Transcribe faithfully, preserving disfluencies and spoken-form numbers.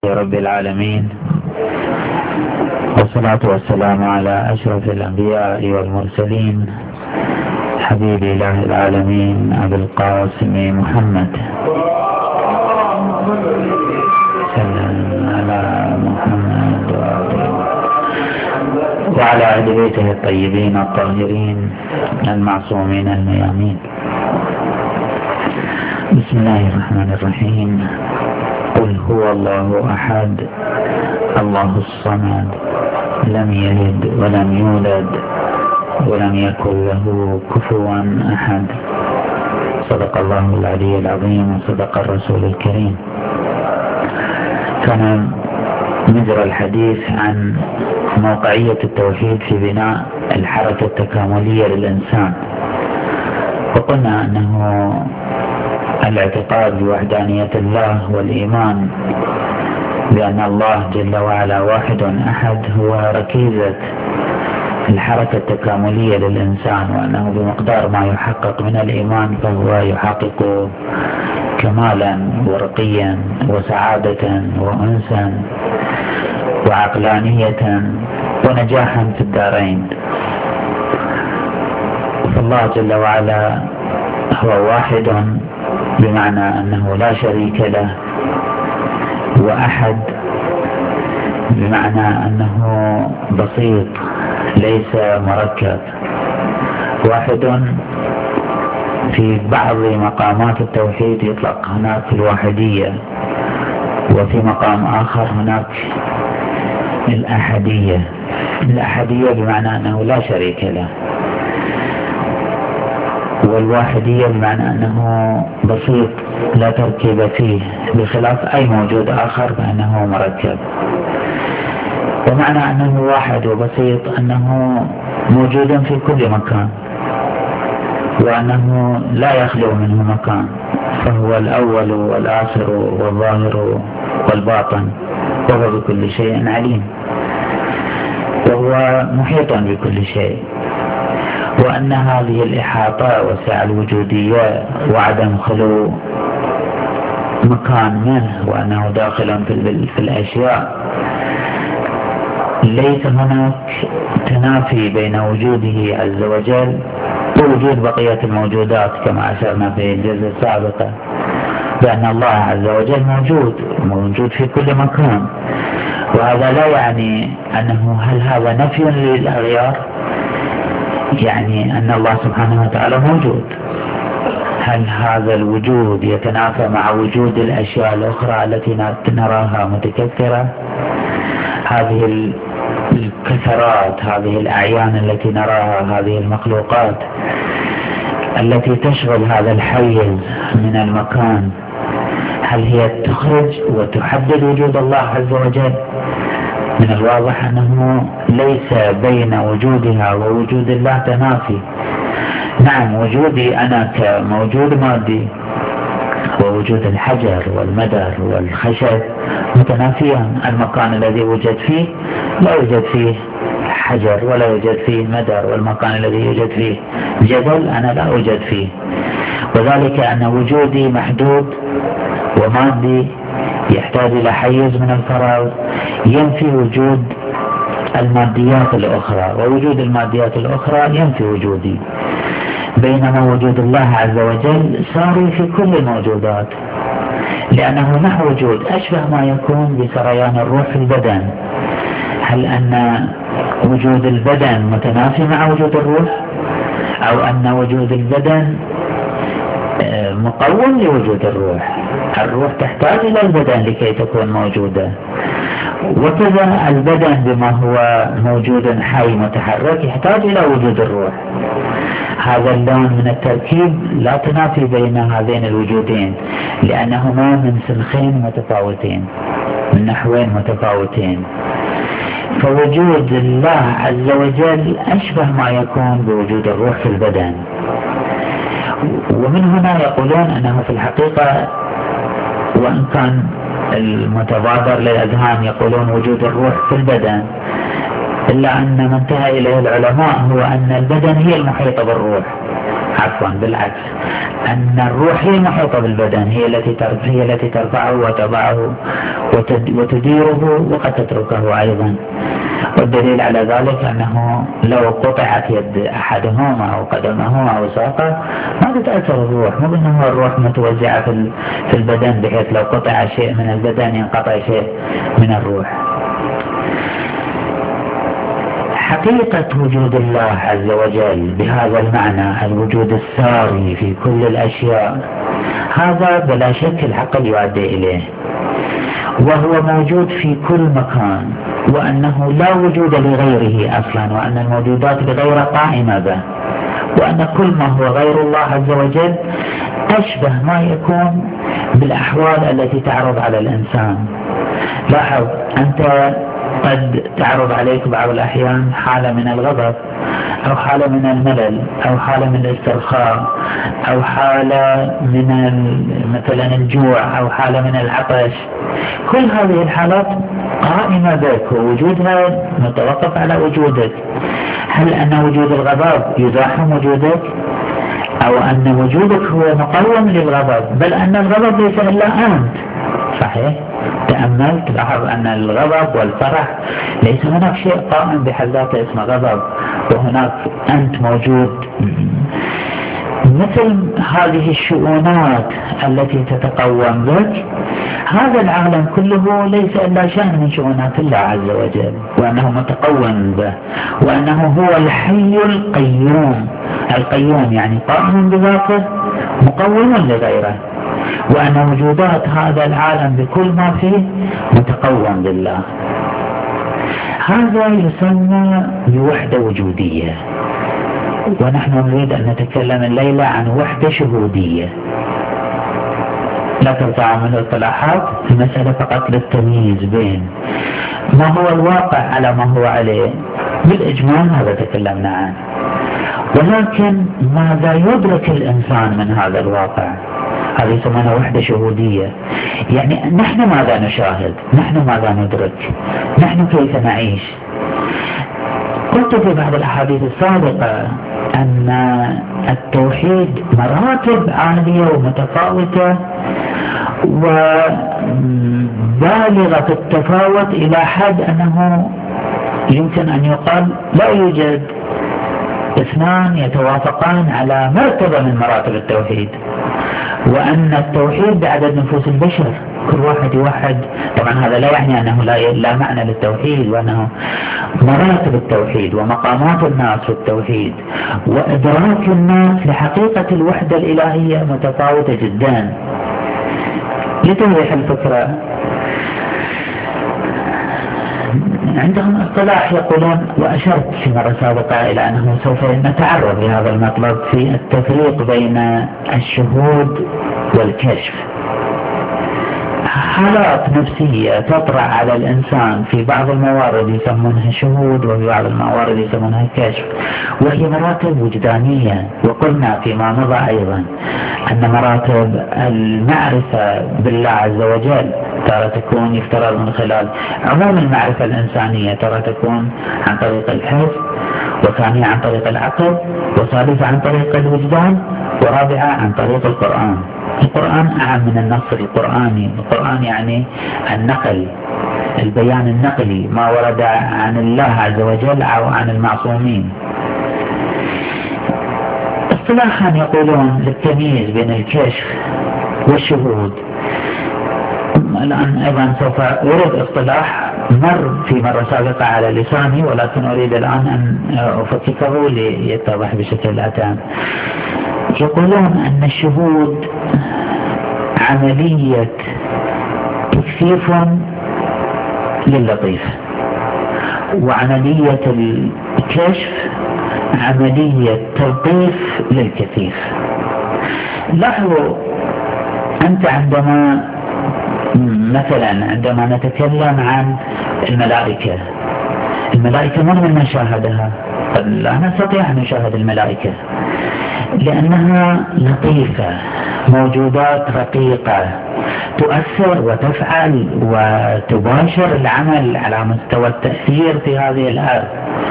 رب العالمين، والصلاة والسلام على أشرف الأنبياء والمرسلين، حبيب الله العالمين أبي القاسم محمد سلم على محمد وعلى أهل بيته الطيبين الطاهرين المعصومين الميامين. بسم الله الرحمن الرحيم. قل هو الله أحد الله الصمد لم يلد ولم يولد ولم يكن له كفوا أحد. صدق الله العلي العظيم وصدق الرسول الكريم. كان مجرى الحديث عن موقعية التوحيد في بناء الحركة التكاملية للإنسان، وقلنا أنه الاعتقاد بوحدانية الله والإيمان بأن الله جل وعلا واحد أحد هو ركيزة الحركة التكاملية للإنسان، وأنه بمقدار ما يحقق من الإيمان فهو يحقق كمالا ورقيا وسعادة وأنسا وعقلانية ونجاحا في الدارين. فالله جل وعلا هو واحد بمعنى أنه لا شريك له، وأحد بمعنى أنه بسيط ليس مركب. واحد في بعض مقامات التوحيد يطلق هناك الواحدية، وفي مقام آخر هناك الأحدية. الأحدية بمعنى أنه لا شريك له، والواحدية بمعنى أنه بسيط لا تركيب فيه، بخلاف أي موجود آخر فإنه مركب. ومعنى أنه واحد وبسيط أنه موجود في كل مكان، وأنه لا يخلو منه مكان، فهو الأول والآخر والظاهر والباطن، وهو بكل شيء عليم، وهو محيط بكل شيء. وأن هذه الإحاطة وسع الوجودية وعدم خلو مكان منه، وأنه داخل في الأشياء، ليس هناك تنافي بين وجوده عز وجل ووجود بقية الموجودات، كما أشرنا في الجزء السابق بأن الله عز وجل موجود موجود في كل مكان. وهذا لا يعني أنه هل هذا نفي للأغيار، يعني أن الله سبحانه وتعالى موجود. هل هذا الوجود يتنافى مع وجود الأشياء الأخرى التي نراها متكثرة؟ هذه الكثرات، هذه الأعيان التي نراها، هذه المخلوقات التي تشغل هذا الحيز من المكان، هل هي تخرج وتحدد وجود الله عز وجل؟ من الواضح أنه ليس بين وجودها ووجود الله تنافي. نعم، وجودي أنا كموجود مادي ووجود الحجر والمدر والخشب متنافيان. المكان الذي وجد فيه لا يوجد فيه حجر ولا يوجد فيه مدر، والمكان الذي يوجد فيه جبل أنا لا أوجد فيه. وذلك أن وجودي محدود ومادي يحتاج إلى حيز من الفراغ ينفي وجود الماديات الأخرى، ووجود الماديات الأخرى ينفي وجودي. بينما وجود الله عز وجل ساري في كل الموجودات، لأنه نحو وجود أشبه ما يكون بسريان الروح في البدن. هل أن وجود البدن متنافي مع وجود الروح، أو أن وجود البدن مقوم لوجود الروح؟ الروح تحتاج إلى البدن لكي تكون موجودة، وكذا البدن بما هو موجود حي متحرك يحتاج إلى وجود الروح. هذا اللون من التركيب لا تنافي بين هذين الوجودين، لأنهما من سنخين متفاوتين، من نحوين متفاوتين. فوجود الله عز وجل أشبه ما يكون بوجود الروح في البدن. ومن هنا يقولون أنه في الحقيقة، وإن كان المتبادر للأذهان يقولون وجود الروح في البدن، إلا أن ما انتهى إليه العلماء هو أن البدن هي المحيطة بالروح. عفوا بالعكس، أن الروح هي محيطة بالبدن، هي التي هي التي ترفعه وتضعه وتديره وقد تتركه أيضا. والدليل على ذلك أنه لو قطعت يد أحدهما أو قدمه أو ساقه ما تتأثر الروح، مو أنه الروح متوزعة في البدن بحيث لو قطع شيء من البدن ينقطع شيء من الروح. حقيقة وجود الله عز وجل بهذا المعنى، الوجود الساري في كل الأشياء، هذا بلا شك العقل يؤدي إليه، وهو موجود في كل مكان، وأنه لا وجود لغيره أصلا، وأن الموجودات بغير قائمة به، وأن كل ما هو غير الله عز وجل أشبه ما يكون بالأحوال التي تعرض على الإنسان. لاحظ أنت قد تعرض عليك بعض الأحيان حالة من الغضب أو حالة من الملل أو حالة من الاسترخاء أو حالة من مثلا الجوع أو حالة من العطش. كل هذه الحالات قائمة بك ووجودها متوقف على وجودك. هل أن وجود الغضب يزاحم وجودك أو أن وجودك هو مقوم للغضب؟ بل أن الغضب ليس إلا أنت. صحيح؟ تأملت لاحظ أن الغضب والفرح ليس هناك شيء قائم بحد ذاته اسمه غضب، وهناك أنت موجود. مثل هذه الشؤونات التي تتقوم بك، هذا العالم كله ليس إلا شأن من شؤونات الله عز وجل، وأنه متقوم به، وأنه هو الحي القيوم. القيوم يعني قائم بذاته مقوم لغيره، وأن وجودات هذا العالم بكل ما فيه متقوم بالله. هذا يسمى بوحدة وجودية، ونحن نريد أن نتكلم الليلة عن وحدة شهودية. لا ترفع من الاصطلاحات، المسألة فقط للتمييز بين ما هو الواقع على ما هو عليه. بالإجمال هذا تكلمنا عنه، ولكن ماذا يدرك الإنسان من هذا الواقع؟ هذه يسمونها وحدة شهودية. يعني نحن ماذا نشاهد؟ نحن ماذا ندرك؟ نحن كيف نعيش؟ قلت في بعض الأحاديث السابقة أن التوحيد مراتب عالية ومتفاوتة وبالغة التفاوت إلى حد أنه يمكن أن يقال لا يوجد اثنان يتوافقان على مرتبة من مراتب التوحيد، وأن التوحيد بعدد نفوس البشر، كل واحد يوحد. طبعا هذا لا يعني أنه لا, لا معنى للتوحيد، وأنه مراتب التوحيد ومقامات الناس في التوحيد وإدراك الناس لحقيقة الوحدة الإلهية متفاوتة جدا. لتوضيح الفكرة، عندهم اصطلاح يقولون، وأشرت في مرة سابقة إلى أنه سوف نتعرض لهذا المطلب في التفريق بين الشهود والكشف. حالات نفسية تطرأ على الإنسان في بعض الموارد يسمونها شهود، وفي بعض الموارد يسمونها كشف، وهي مراتب وجدانية. وقلنا فيما مضى أيضا أن مراتب المعرفة بالله عز وجل ترى تكون يفترض من خلال عموم المعرفة الإنسانية، ترى تكون عن طريق الحس، وثانية عن طريق العقل، وثالثة عن طريق الوجدان، ورابعة عن طريق القرآن. القرآن أعم من النص القرآني. القرآن يعني النقل، البيان النقلي، ما ورد عن الله عز وجل أو عن المعصومين. اصطلاحا يقولون للتمييز بين الكشف والشهود. الآن أيضا سوف أورد اصطلاح مر في مرة سابقة على لساني، ولكن أريد الآن أن أفككه ليتضح بشكل أتام. يقولون أن الشهود عملية تكثيف للطيف، وعملية الكشف عملية تلطيف للكثيف. لاحظوا أنت عندما مثلا عندما نتكلم عن الملائكة، الملائكة من من نشاهدها؟ لا نستطيع أن نشاهد الملائكة لأنها لطيفة، موجودات رقيقة تؤثر وتفعل وتباشر العمل على مستوى التأثير في هذه الأرض.